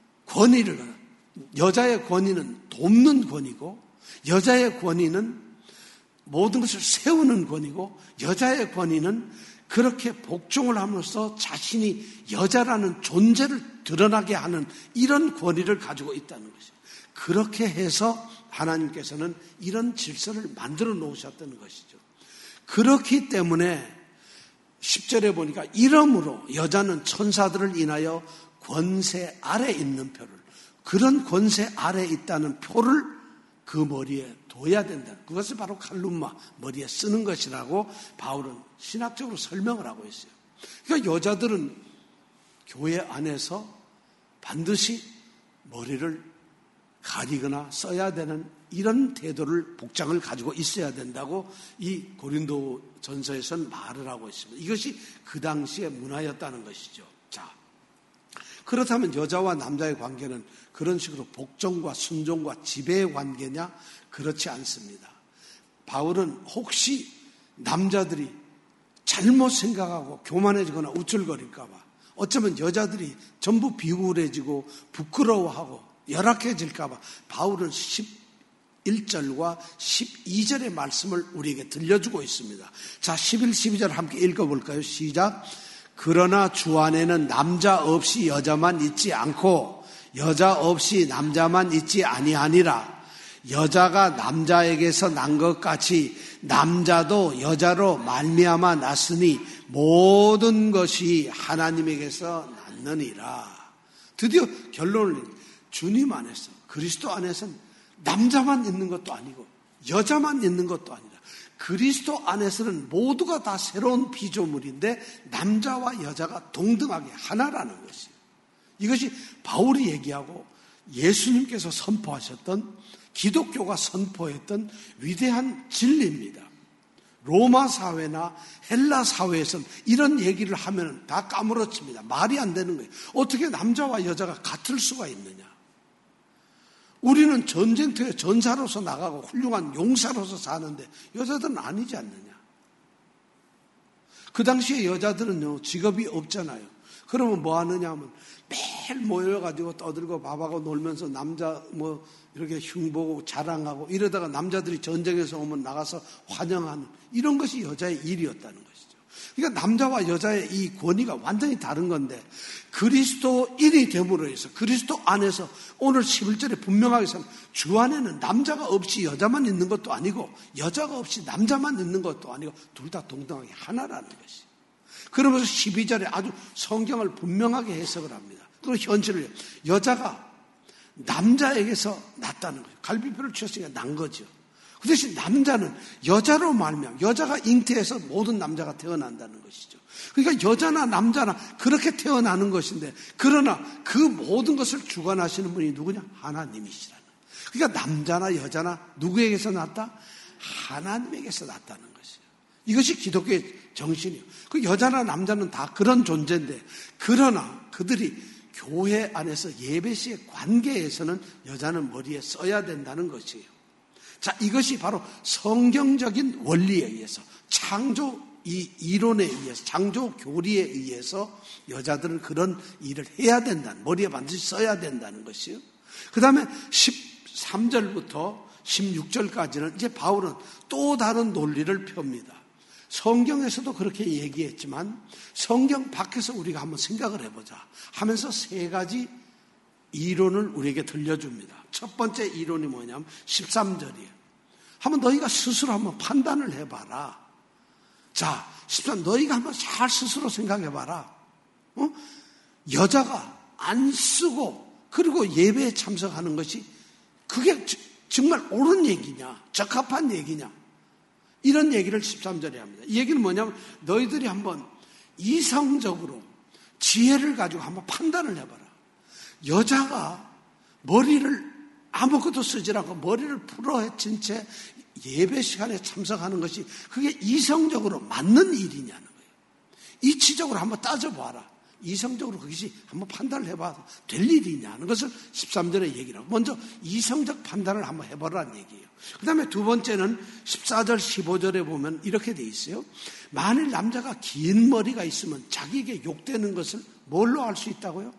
권위를 여자의 권위는 돕는 권위고 여자의 권위는 모든 것을 세우는 권위고 여자의 권위는 그렇게 복종을 함으로써 자신이 여자라는 존재를 드러나게 하는 이런 권위를 가지고 있다는 것이에요. 그렇게 해서 하나님께서는 이런 질서를 만들어 놓으셨다는 것이죠. 그렇기 때문에 십 절에 보니까 이러므로 여자는 천사들을 인하여 권세 아래 있는 표를 그런 권세 아래 있다는 표를 그 머리에 둬야 된다. 그것을 바로 칼룸마 머리에 쓰는 것이라고 바울은 신학적으로 설명을 하고 있어요. 그러니까 여자들은 교회 안에서 반드시 머리를 가리거나 써야 되는 이런 태도를 복장을 가지고 있어야 된다고 이 고린도 전서에서는 말을 하고 있습니다. 이것이 그 당시의 문화였다는 것이죠. 자, 그렇다면 여자와 남자의 관계는 그런 식으로 복종과 순종과 지배의 관계냐? 그렇지 않습니다. 바울은 혹시 남자들이 잘못 생각하고 교만해지거나 우쭐거릴까 봐 어쩌면 여자들이 전부 비굴해지고 부끄러워하고 열악해질까 봐 바울은 십일 절과 십이 절의 말씀을 우리에게 들려주고 있습니다. 자, 십일, 십이 절 함께 읽어볼까요? 시작. 그러나 주 안에는 남자 없이 여자만 있지 않고 여자 없이 남자만 있지 아니하니라. 여자가 남자에게서 난 것 같이 남자도 여자로 말미암아 났으니 모든 것이 하나님에게서 났느니라. 드디어 결론을 주님 안에서 그리스도 안에서는 남자만 있는 것도 아니고 여자만 있는 것도 아니라 그리스도 안에서는 모두가 다 새로운 피조물인데 남자와 여자가 동등하게 하나라는 것이에요. 이것이 바울이 얘기하고 예수님께서 선포하셨던, 기독교가 선포했던 위대한 진리입니다. 로마 사회나 헬라 사회에서는 이런 얘기를 하면 다 까무러칩니다. 말이 안 되는 거예요. 어떻게 남자와 여자가 같을 수가 있느냐. 우리는 전쟁터에 전사로서 나가고 훌륭한 용사로서 사는데 여자들은 아니지 않느냐. 그 당시에 여자들은요, 직업이 없잖아요. 그러면 뭐 하느냐 하면 매일 모여가지고 떠들고 밥하고 놀면서 남자 뭐 이렇게 흉보고 자랑하고 이러다가 남자들이 전쟁에서 오면 나가서 환영하는 이런 것이 여자의 일이었다는 것이죠. 그러니까 남자와 여자의 이 권위가 완전히 다른 건데 그리스도인이 됨으로 해서 그리스도 안에서 오늘 십일 절에 분명하게 서 주 안에는 남자가 없이 여자만 있는 것도 아니고 여자가 없이 남자만 있는 것도 아니고 둘 다 동등하게 하나라는 것이에요. 그러면서 십이 절에 아주 성경을 분명하게 해석을 합니다. 그 현실을 여자가 남자에게서 났다는 거예요. 갈비뼈를 쳤으니까 난 거죠. 그 대신 남자는 여자로 말미암아 여자가 잉태해서 모든 남자가 태어난다는 것이죠. 그러니까 여자나 남자나 그렇게 태어나는 것인데 그러나 그 모든 것을 주관하시는 분이 누구냐? 하나님이시라는 거예요. 그러니까 남자나 여자나 누구에게서 났다? 하나님에게서 났다는 것이에요. 이것이 기독교의 정신이에요. 그 여자나 남자는 다 그런 존재인데 그러나 그들이 교회 안에서 예배 시의 관계에서는 여자는 머리에 써야 된다는 것이에요. 자, 이것이 바로 성경적인 원리에 의해서 창조 이 이론에 의해서 창조 교리에 의해서 여자들은 그런 일을 해야 된다는, 머리에 반드시 써야 된다는 것이에요. 그 다음에 십삼 절부터 십육 절까지는 이제 바울은 또 다른 논리를 펴니다. 성경에서도 그렇게 얘기했지만 성경 밖에서 우리가 한번 생각을 해보자 하면서 세 가지 이론을 우리에게 들려줍니다. 첫 번째 이론이 뭐냐면 십삼 절이에요. 한번 너희가 스스로 한번 판단을 해봐라. 자, 십삼 너희가 한번 잘 스스로 생각해봐라. 어? 여자가 안 쓰고 그리고 예배에 참석하는 것이 그게 정말 옳은 얘기냐, 적합한 얘기냐, 이런 얘기를 십삼 절에 합니다. 이 얘기는 뭐냐면 너희들이 한번 이성적으로 지혜를 가지고 한번 판단을 해봐라. 여자가 머리를 아무것도 쓰지 않고 머리를 풀어헤친 채 예배 시간에 참석하는 것이 그게 이성적으로 맞는 일이냐는 거예요. 이치적으로 한번 따져봐라. 이성적으로 그것이 한번 판단을 해봐도 될 일이냐는 것을 십삼 절에 얘기를 하고 먼저 이성적 판단을 한번 해보라는 얘기예요. 그 다음에 두 번째는 십사 절 십오 절에 보면 이렇게 돼 있어요. 만일 남자가 긴 머리가 있으면 자기에게 욕되는 것을 뭘로 알 수 있다고요?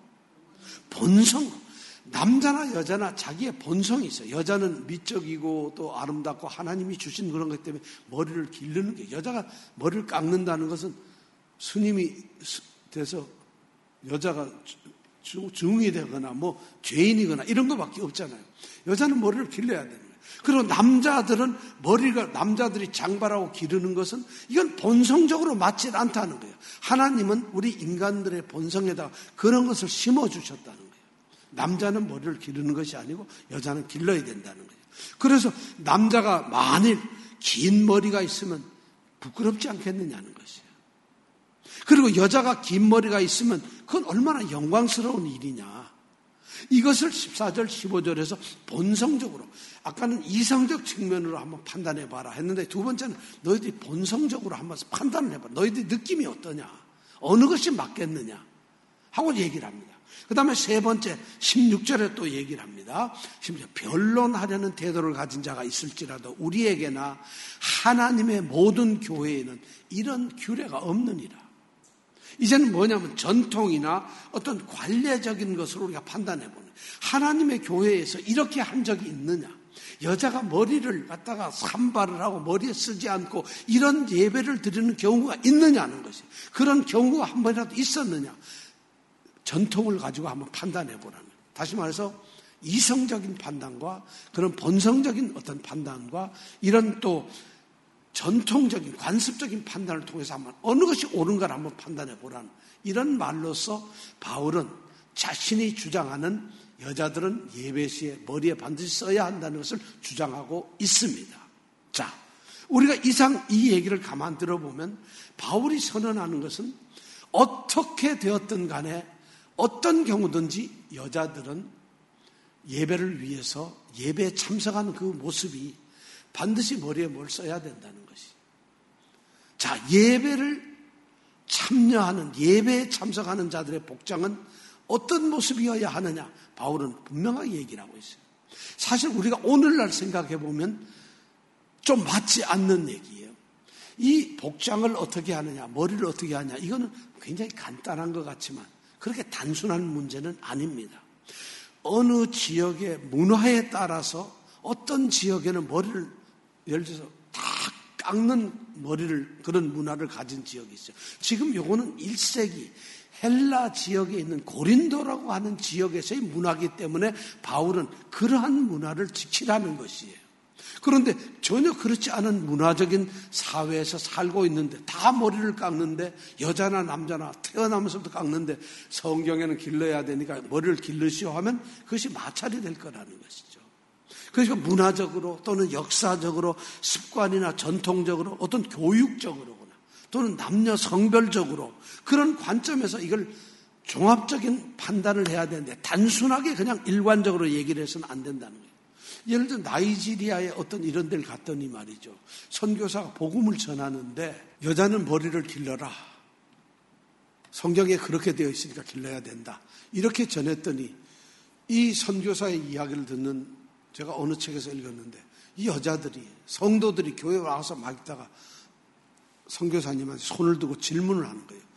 본성. 남자나 여자나 자기의 본성이 있어요. 여자는 미적이고 또 아름답고 하나님이 주신 그런 것 때문에 머리를 기르는 게, 여자가 머리를 깎는다는 것은 스님이 돼서 여자가 증이 되거나 뭐 죄인이거나 이런 것밖에 없잖아요. 여자는 머리를 길러야 되는 거예요. 그리고 남자들은 머리가, 남자들이 장발하고 기르는 것은 이건 본성적으로 맞지 않다는 거예요. 하나님은 우리 인간들의 본성에다가 그런 것을 심어주셨다는 거예요. 남자는 머리를 기르는 것이 아니고 여자는 길러야 된다는 거예요. 그래서 남자가 만일 긴 머리가 있으면 부끄럽지 않겠느냐는 것이에요. 그리고 여자가 긴 머리가 있으면 그건 얼마나 영광스러운 일이냐. 이것을 십사 절 십오 절에서 본성적으로, 아까는 이성적 측면으로 한번 판단해봐라 했는데 두 번째는 너희들이 본성적으로 한번 판단을 해봐라. 너희들이 느낌이 어떠냐, 어느 것이 맞겠느냐 하고 얘기를 합니다. 그 다음에 세 번째 십육 절에 또 얘기를 합니다. 심지어 변론하려는 태도를 가진 자가 있을지라도 우리에게나 하나님의 모든 교회에는 이런 규례가 없느니라. 이제는 뭐냐면 전통이나 어떤 관례적인 것으로 우리가 판단해보는, 하나님의 교회에서 이렇게 한 적이 있느냐, 여자가 머리를 갖다가 산발을 하고 머리에 쓰지 않고 이런 예배를 드리는 경우가 있느냐는 것이, 그런 경우가 한 번이라도 있었느냐, 전통을 가지고 한번 판단해보라는, 다시 말해서 이성적인 판단과 그런 본성적인 어떤 판단과 이런 또 전통적인 관습적인 판단을 통해서 한번 어느 것이 옳은가를 한번 판단해보라는, 이런 말로서 바울은 자신이 주장하는 여자들은 예배 시에 머리에 반드시 써야 한다는 것을 주장하고 있습니다. 자, 우리가 이상 이 얘기를 가만 들어보면 바울이 선언하는 것은 어떻게 되었든 간에 어떤 경우든지 여자들은 예배를 위해서 예배에 참석하는 그 모습이 반드시 머리에 뭘 써야 된다는 것이. 자, 예배를 참여하는, 예배에 참석하는 자들의 복장은 어떤 모습이어야 하느냐? 바울은 분명하게 얘기를 하고 있어요. 사실 우리가 오늘날 생각해 보면 좀 맞지 않는 얘기예요. 이 복장을 어떻게 하느냐, 머리를 어떻게 하냐, 이거는 굉장히 간단한 것 같지만 그렇게 단순한 문제는 아닙니다. 어느 지역의 문화에 따라서 어떤 지역에는 머리를 예를 들어서 다 깎는 머리를, 그런 문화를 가진 지역이 있어요. 지금 요거는 일 세기 헬라 지역에 있는 고린도라고 하는 지역에서의 문화이기 때문에 바울은 그러한 문화를 지키라는 것이에요. 그런데 전혀 그렇지 않은 문화적인 사회에서 살고 있는데 다 머리를 깎는데, 여자나 남자나 태어나면서부터 깎는데 성경에는 길러야 되니까 머리를 길르시오 하면 그것이 마찰이 될 거라는 것이죠. 그러니까 문화적으로 또는 역사적으로, 습관이나 전통적으로, 어떤 교육적으로나 또는 남녀 성별적으로 그런 관점에서 이걸 종합적인 판단을 해야 되는데 단순하게 그냥 일관적으로 얘기를 해서는 안 된다는 거예요. 예를 들어 나이지리아의 어떤 이런 데를 갔더니 말이죠, 선교사가 복음을 전하는데 여자는 머리를 길러라, 성경에 그렇게 되어 있으니까 길러야 된다, 이렇게 전했더니 이 선교사의 이야기를 듣는, 제가 어느 책에서 읽었는데 이 여자들이, 성도들이 교회에 와서 막 있다가 선교사님한테 손을 들고 질문을 하는 거예요.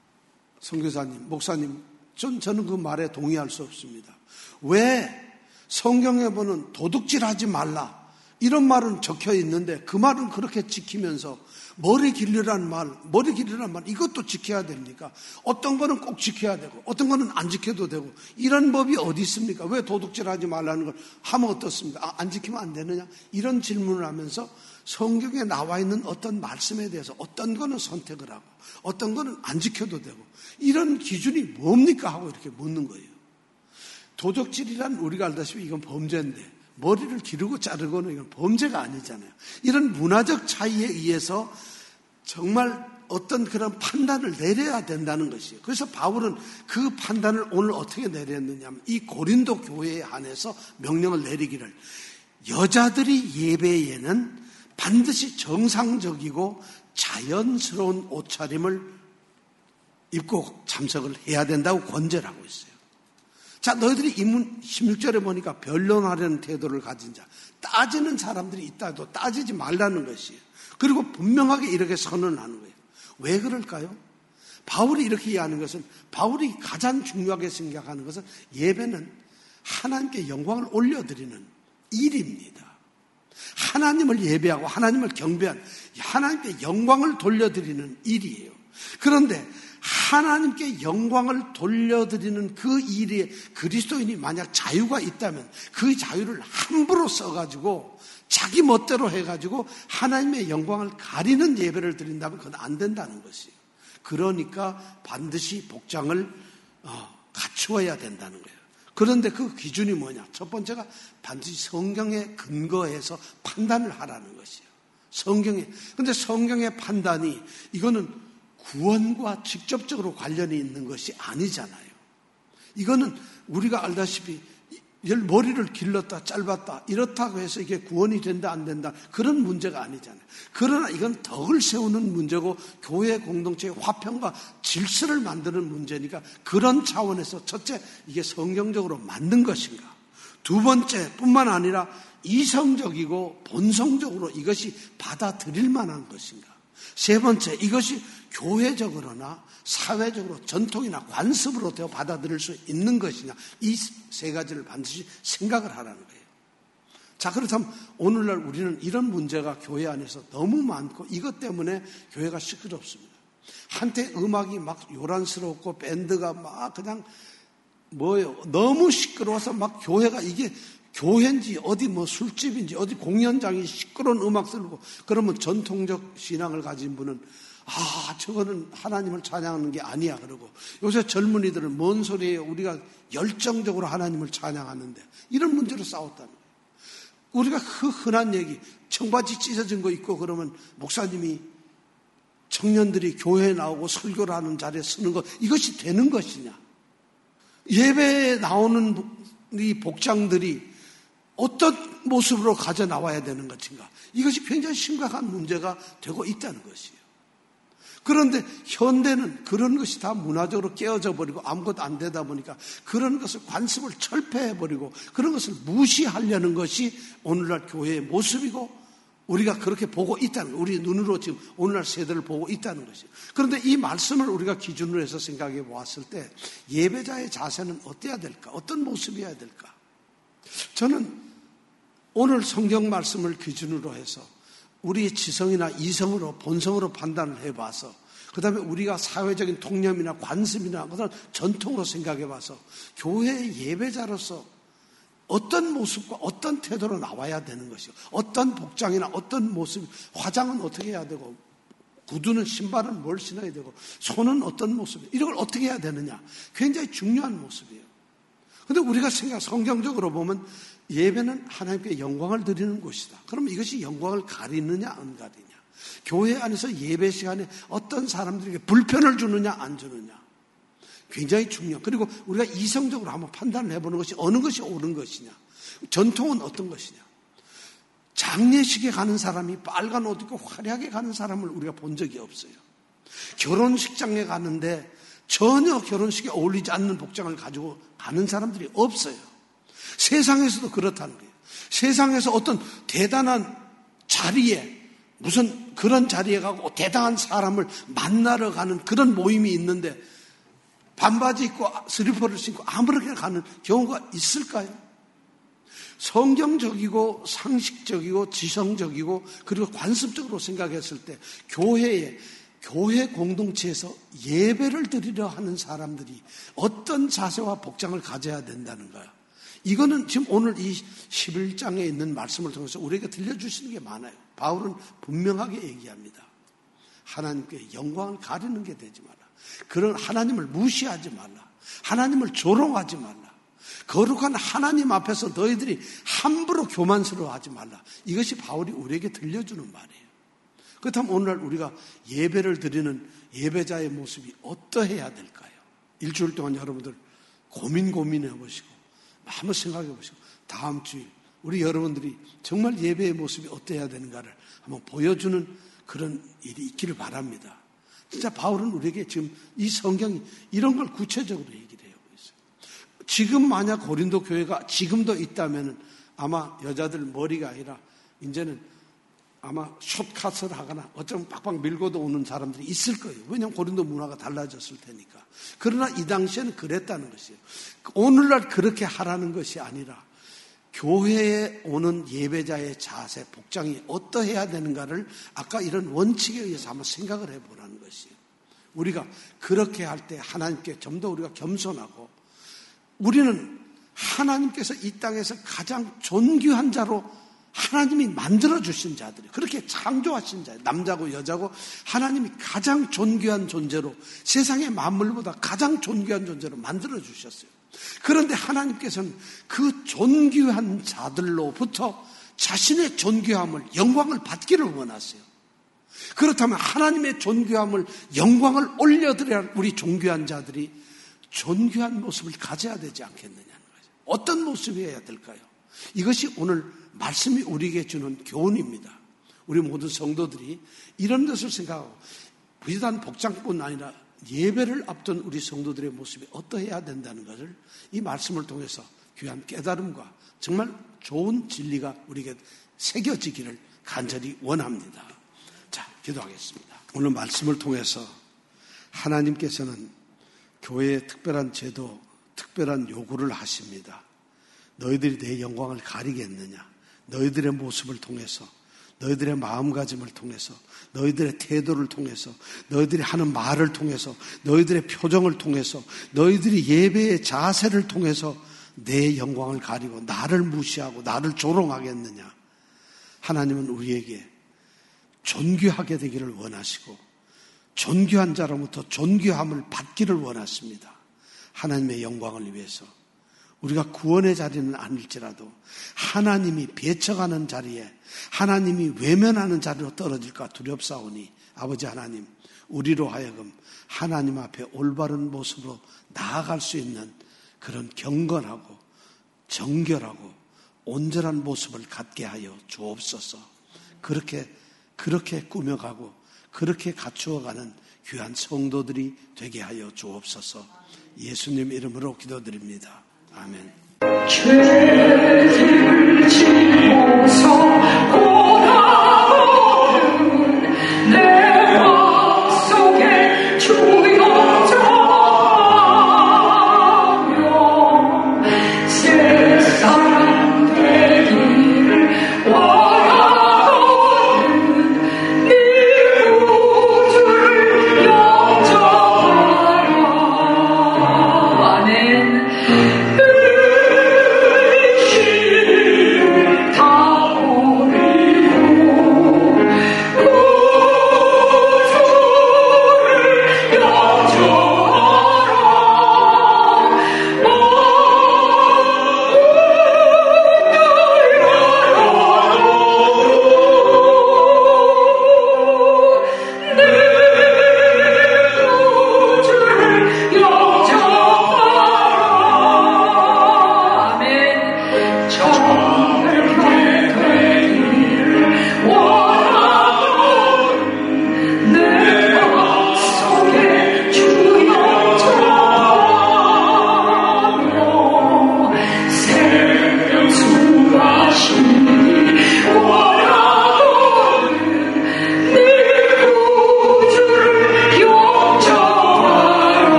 선교사님, 목사님, 전, 저는 그 말에 동의할 수 없습니다. 왜 성경에 보는 도둑질하지 말라 이런 말은 적혀 있는데 그 말은 그렇게 지키면서 머리 길르라는 말, 머리 길르라는 말 이것도 지켜야 됩니까? 어떤 거는 꼭 지켜야 되고 어떤 거는 안 지켜도 되고 이런 법이 어디 있습니까? 왜 도둑질하지 말라는 걸 하면 어떻습니까? 아, 안 지키면 안 되느냐? 이런 질문을 하면서 성경에 나와 있는 어떤 말씀에 대해서 어떤 거는 선택을 하고 어떤 거는 안 지켜도 되고 이런 기준이 뭡니까? 하고 이렇게 묻는 거예요. 도둑질이란 우리가 알다시피 이건 범죄인데 머리를 기르고 자르고는 이건 범죄가 아니잖아요. 이런 문화적 차이에 의해서 정말 어떤 그런 판단을 내려야 된다는 것이에요. 그래서 바울은 그 판단을 오늘 어떻게 내렸느냐 하면 이 고린도 교회에 한해서 명령을 내리기를, 여자들이 예배에는 반드시 정상적이고 자연스러운 옷차림을 입고 참석을 해야 된다고 권제를 하고 있어요. 자, 너희들이 이문 십육 절에 보니까 변론하려는 태도를 가진 자, 따지는 사람들이 있다 해도 따지지 말라는 것이에요. 그리고 분명하게 이렇게 선언을 하는 거예요. 왜 그럴까요? 바울이 이렇게 이해하는 것은, 바울이 가장 중요하게 생각하는 것은 예배는 하나님께 영광을 올려드리는 일입니다. 하나님을 예배하고 하나님을 경배한, 하나님께 영광을 돌려드리는 일이에요. 그런데 하나님께 영광을 돌려드리는 그 일에 그리스도인이 만약 자유가 있다면 그 자유를 함부로 써가지고 자기 멋대로 해가지고 하나님의 영광을 가리는 예배를 드린다면 그건 안 된다는 것이에요. 그러니까 반드시 복장을 갖추어야 된다는 거예요. 그런데 그 기준이 뭐냐? 첫 번째가 반드시 성경에 근거해서 판단을 하라는 것이에요. 성경에. 근데 성경의 판단이 이거는 구원과 직접적으로 관련이 있는 것이 아니잖아요. 이거는 우리가 알다시피 머리를 길렀다 짧았다 이렇다고 해서 이게 구원이 된다 안 된다 그런 문제가 아니잖아요. 그러나 이건 덕을 세우는 문제고 교회 공동체의 화평과 질서를 만드는 문제니까 그런 차원에서 첫째, 이게 성경적으로 맞는 것인가, 두 번째 뿐만 아니라 이성적이고 본성적으로 이것이 받아들일 만한 것인가, 세 번째, 이것이 교회적으로나 사회적으로 전통이나 관습으로 되어 받아들일 수 있는 것이냐, 이 세 가지를 반드시 생각을 하라는 거예요. 자, 그렇다면 오늘날 우리는 이런 문제가 교회 안에서 너무 많고 이것 때문에 교회가 시끄럽습니다. 한때 음악이 막 요란스럽고 밴드가 막 그냥 뭐예요, 너무 시끄러워서 막 교회가 이게 교회인지 어디 뭐 술집인지 어디 공연장이 시끄러운 음악 들고 그러면 전통적 신앙을 가진 분은 아, 저거는 하나님을 찬양하는 게 아니야 그러고, 요새 젊은이들은 뭔 소리예요, 우리가 열정적으로 하나님을 찬양하는데, 이런 문제로 싸웠다는 거예요. 우리가 그 흔한 얘기, 청바지 찢어진 거 있고 그러면 목사님이 청년들이 교회에 나오고 설교를 하는 자리에 서는 것, 이것이 되는 것이냐? 예배에 나오는 이 복장들이 어떤 모습으로 가져 나와야 되는 것인가? 이것이 굉장히 심각한 문제가 되고 있다는 것이에요. 그런데 현대는 그런 것이 다 문화적으로 깨어져 버리고 아무것도 안 되다 보니까 그런 것을 관습을 철폐해 버리고 그런 것을 무시하려는 것이 오늘날 교회의 모습이고 우리가 그렇게 보고 있다는 거예요. 우리 눈으로 지금 오늘날 세대를 보고 있다는 것이에요. 그런데 이 말씀을 우리가 기준으로 해서 생각해 보았을 때 예배자의 자세는 어때야 될까? 어떤 모습이어야 될까? 저는 오늘 성경 말씀을 기준으로 해서 우리의 지성이나 이성으로 본성으로 판단을 해봐서 그 다음에 우리가 사회적인 통념이나 관습이나 그런 전통으로 생각해봐서 교회의 예배자로서 어떤 모습과 어떤 태도로 나와야 되는 것이요. 어떤 복장이나 어떤 모습, 화장은 어떻게 해야 되고 구두는 신발은 뭘 신어야 되고 손은 어떤 모습, 이런 걸 어떻게 해야 되느냐. 굉장히 중요한 모습이에요. 그런데 우리가 생각, 성경적으로 보면 예배는 하나님께 영광을 드리는 곳이다. 그러면 이것이 영광을 가리느냐 안 가리냐. 교회 안에서 예배 시간에 어떤 사람들에게 불편을 주느냐 안 주느냐. 굉장히 중요한. 그리고 우리가 이성적으로 한번 판단을 해보는 것이 어느 것이 옳은 것이냐. 전통은 어떤 것이냐. 장례식에 가는 사람이 빨간 옷 입고 화려하게 가는 사람을 우리가 본 적이 없어요. 결혼식장에 가는데 전혀 결혼식에 어울리지 않는 복장을 가지고 가는 사람들이 없어요. 세상에서도 그렇다는 거예요. 세상에서 어떤 대단한 자리에 무슨 그런 자리에 가고 대단한 사람을 만나러 가는 그런 모임이 있는데 반바지 입고 슬리퍼를 신고 아무렇게나 가는 경우가 있을까요? 성경적이고 상식적이고 지성적이고 그리고 관습적으로 생각했을 때 교회에 교회 공동체에서 예배를 드리려 하는 사람들이 어떤 자세와 복장을 가져야 된다는 거야. 이거는 지금 오늘 이 십일 장에 있는 말씀을 통해서 우리에게 들려주시는 게 많아요. 바울은 분명하게 얘기합니다. 하나님께 영광을 가리는 게 되지 마라. 그런 하나님을 무시하지 말라. 하나님을 조롱하지 말라. 거룩한 하나님 앞에서 너희들이 함부로 교만스러워하지 말라. 이것이 바울이 우리에게 들려주는 말이에요. 그렇다면 오늘날 우리가 예배를 드리는 예배자의 모습이 어떠해야 될까요? 일주일 동안 여러분들 고민 고민해 보시고 한번 생각해 보시고 다음 주일 우리 여러분들이 정말 예배의 모습이 어떠해야 되는가를 한번 보여주는 그런 일이 있기를 바랍니다. 진짜 바울은 우리에게 지금 이 성경이 이런 걸 구체적으로 얘기를 하고 있어요. 지금 만약 고린도 교회가 지금도 있다면 아마 여자들 머리가 아니라 이제는 아마 숏컷을 하거나 어쩌면 팍팍 밀고도 오는 사람들이 있을 거예요. 왜냐하면 고린도 문화가 달라졌을 테니까. 그러나 이 당시에는 그랬다는 것이에요. 오늘날 그렇게 하라는 것이 아니라 교회에 오는 예배자의 자세, 복장이 어떠해야 되는가를 아까 이런 원칙에 의해서 한번 생각을 해보라는 것이에요. 우리가 그렇게 할 때 하나님께 좀 더 우리가 겸손하고 우리는 하나님께서 이 땅에서 가장 존귀한 자로 하나님이 만들어주신 자들이 그렇게 창조하신 자예요. 남자고 여자고 하나님이 가장 존귀한 존재로 세상의 만물보다 가장 존귀한 존재로 만들어주셨어요. 그런데 하나님께서는 그 존귀한 자들로부터 자신의 존귀함을 영광을 받기를 원하세요. 그렇다면 하나님의 존귀함을 영광을 올려드려야 우리 존귀한 자들이 존귀한 모습을 가져야 되지 않겠느냐는 거죠. 어떤 모습이어야 될까요? 이것이 오늘 말씀이 우리에게 주는 교훈입니다. 우리 모든 성도들이 이런 것을 생각하고 비단 복장뿐 아니라 예배를 앞둔 우리 성도들의 모습이 어떠해야 된다는 것을 이 말씀을 통해서 귀한 깨달음과 정말 좋은 진리가 우리에게 새겨지기를 간절히 원합니다. 자, 기도하겠습니다. 오늘 말씀을 통해서 하나님께서는 교회의 특별한 제도, 특별한 요구를 하십니다. 너희들이 내 영광을 가리겠느냐? 너희들의 모습을 통해서, 너희들의 마음가짐을 통해서, 너희들의 태도를 통해서, 너희들이 하는 말을 통해서, 너희들의 표정을 통해서, 너희들이 예배의 자세를 통해서 내 영광을 가리고 나를 무시하고 나를 조롱하겠느냐? 하나님은 우리에게 존귀하게 되기를 원하시고 존귀한 자로부터 존귀함을 받기를 원하십니다. 하나님의 영광을 위해서 우리가 구원의 자리는 아닐지라도 하나님이 배척하는 자리에, 하나님이 외면하는 자리로 떨어질까 두렵사오니 아버지 하나님, 우리로 하여금 하나님 앞에 올바른 모습으로 나아갈 수 있는 그런 경건하고 정결하고 온전한 모습을 갖게 하여 주옵소서. 그렇게 그렇게 꾸며가고 그렇게 갖추어가는 귀한 성도들이 되게 하여 주옵소서. 예수님 이름으로 기도드립니다. 아멘.